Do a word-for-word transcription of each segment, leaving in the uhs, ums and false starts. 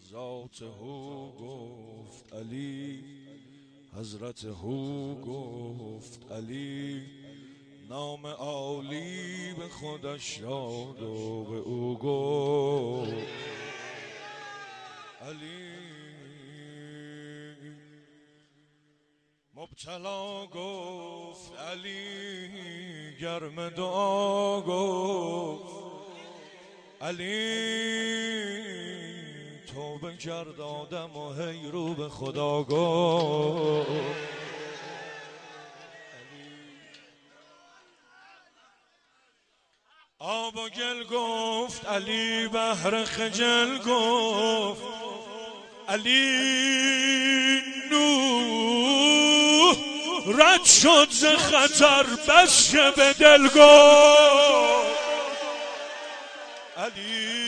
ذات هو گفت علی، حضرت هو گفت علی، نام عالی به خودش داد و به او گفت علی. مبتلا گفت علی، گرم دعا گفت علی، توبه کرد آدم و هی رو به خدا گفت آب و گل گفت علی، بحر خجل گفت علی، نوح رد شد ز خطر بس که به دل گفت علی.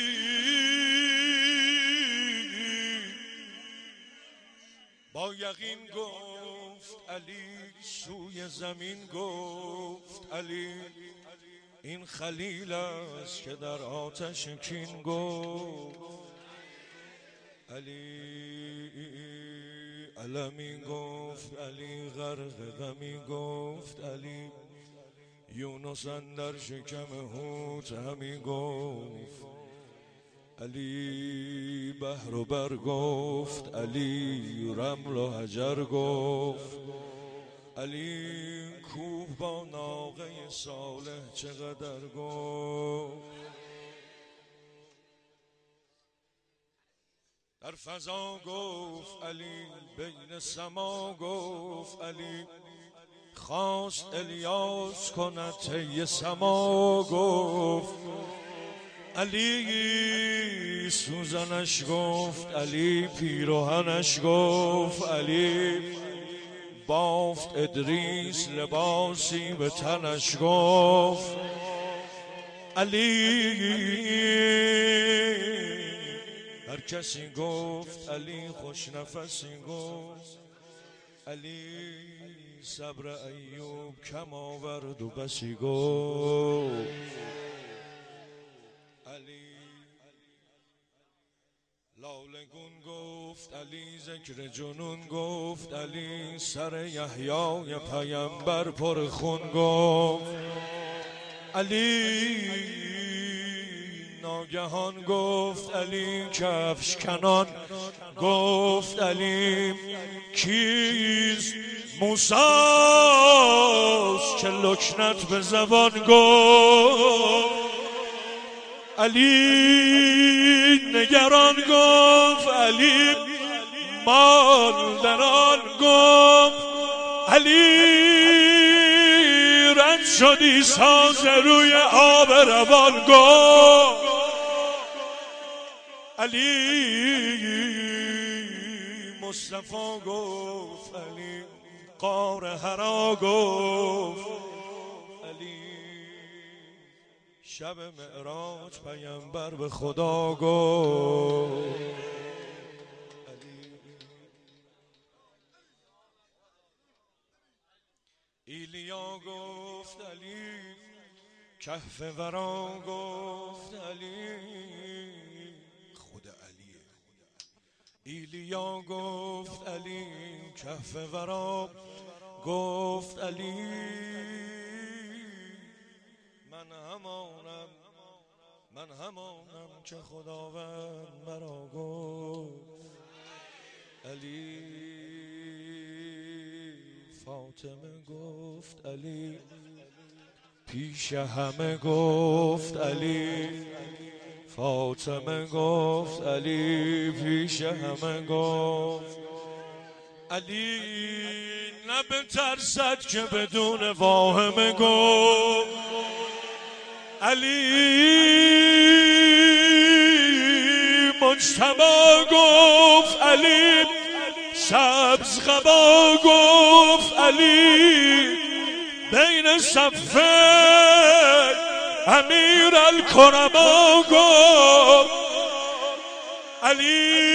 با یقین گفت علی، سوی زمین گفت علی، این خلیل است که در آتش کین گفت علی. علمی گفت علی، غرق غمی گفت علی، یونس اندر شکم حوت همی گفت علی. بحر و بر گفت علی، رمل و حجر گفت علی، کوه با ناقه صالح چقدر گفت. در فضا گفت علی، بین سما گفت علی، خواست الیاس کند طی سما گفت علی. سوزنش گفت علی، پیراهنش گفت علی، بافت ادریس لباسی به تنش گفت علی. هر کسی گفت علی، خوش نفسی گفت علی، صبر ایوب کم آورد و بسی گفت علی. لالگون گفت علی، ذکر جنون گفت علی، سر یحیای پیامبر پر خون گفت علی. ناگهان گفت علی، کفش کنان گفت علی، کیست موسیٰست که لکنت به زبان گفت علی. نگران گفت علی، مال دران گفت علی، رد شدی ساز روی آب روان گفت علی. مصطفی گفت علی، غار حرا گفت علی، شب معراج پیامبر به خدا گفت علی. ایلیا گفت علی، کهف ورا گفت علی، خود علیه. ایلیا گفت علی، کهف ورا گفت علی، من همانم من همانم که خداوند مرا گفت علی. فاطمه گفت علی، پیش همه گفت علی، فاطمه گفت علی، پیش همه گفت علی. نه بترسد که بدون واهمه گفت علی. مجتبی گفت علی، سبز قبا گفت علی، بین صفین امیر الکرما گفت علی.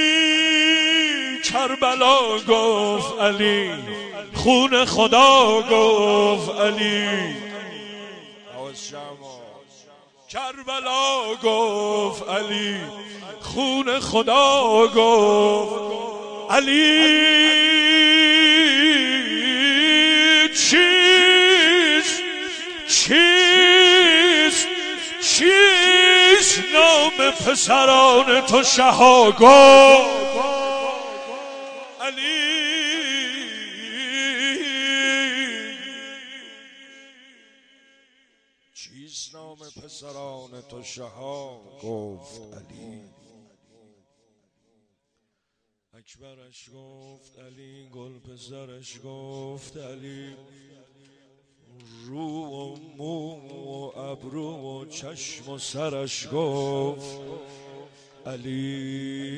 کربلا گفت علی، خون خدا گفت علی. کربلا گفت علی، خون خدا گفت علی. چیست چیست چیست نام پسران تو شها گفت علی. چیست نام پسران تو شها گفت علی. اکبرش گفت علی، گل پسرش گفت علی. رو و مو و ابرو و چشم و سرش گفت علی.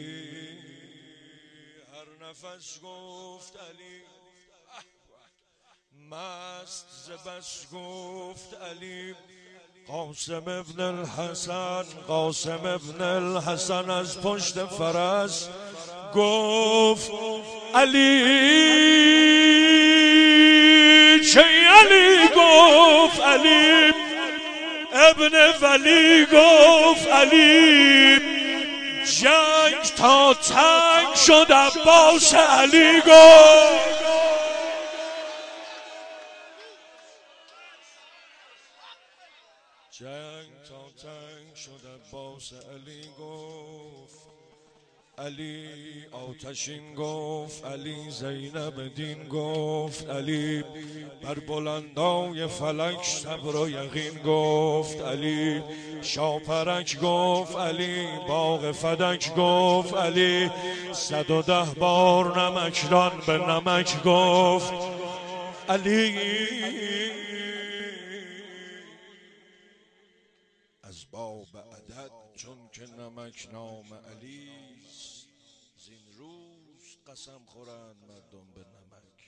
هر نفس گفت علی، مست ز بس گفت علی. قاسم ابن الحسن، قاسم ابن الحسن از پشت فرس گفت علی. چه علی گفت علی، ابن ولی گفت علی. جنگ تا تنگ شد عباس علی گفت. جنگ تا تنگ شد عباس علی گفت علی. آتشین گفت علی، زینب دین گفت علی. بر بلندای فلک صبر و یقین گفت علی. شاپرک گفت علی، باغ فدک گفت علی. صد و ده بار نمکدان به نمک گفت علی. از باب عدد چون که نمک نام علی، زین روز قسم خورند مردم به نمک.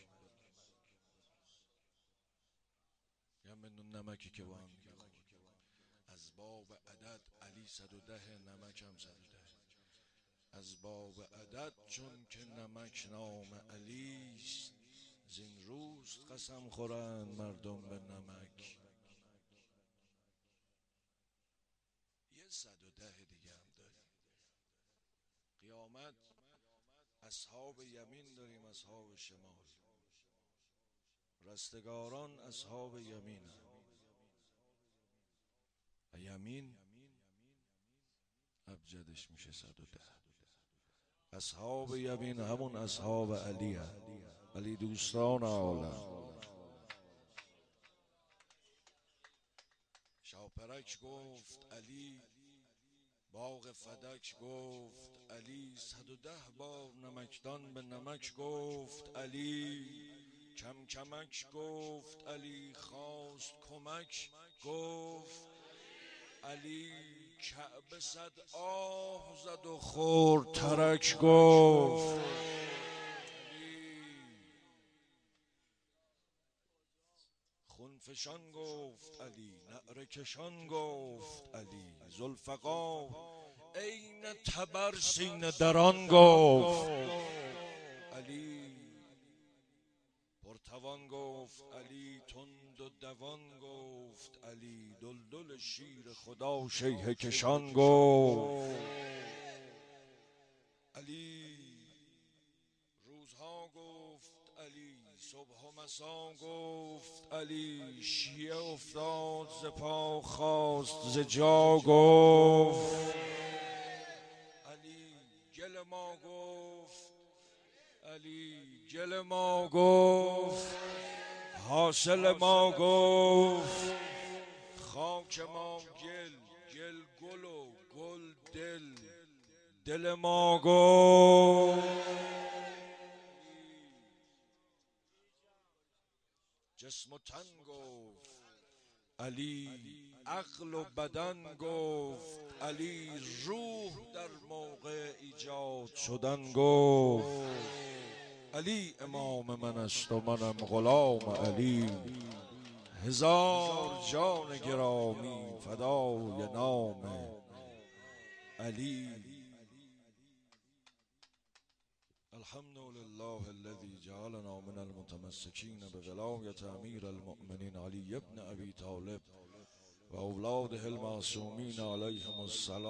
یا من نمکی که وان از باب عدد علی صد و ده، نمک هم صد و ده. از باب عدد چون که نمک نام علی، زین روز قسم خورند مردم به نمک. یه صد و ده دیگه هم داریم. قیامت اصحاب یمین داریم، اصحاب شمال. رستگاران اصحاب یمین هم. یمین ابجدش میشه صد و ده. اصحاب یمین همون اصحاب علی هم. علی دوستان عالم. شاپرک گفت علی، باغ فدک گفت علی. صد و ده بار نمکدان به نمک گفت علی. کم کمک گفت علی، خواست کمک گفت علی. کعبه صد آه زد و خورد ترک گفت علی. خونفشان گفت علی، نعره کشان گفت علی. ذوالفقار عین تبر سینه دران گفت علی. پرتوان گفت علی، تند و دوان گفت علی. دلدل شیر خدا شیهه کشان گفت علی. روزها گفت علی، صبح و مسا گفت علی. شیعه افتاد ز پا خواست ز جا گفت علی. گل ما گفت علی، گل ما گفت. حاصل ما گفت خاک ما گل، گل گل و گل دل. دل ما گفت جسم و تن گفت علی. عقل و بدن گفت علی. روح در موقع ایجاد شدن گفت علی. امام من است و منم غلام علی. هزار جان گرامی فدای نام علی. الحمد لله الذي جعلنا من المتمسكين بولایت امیر المؤمنین علی ابن ابی طالب و اولاده المعصومین علیهم السلام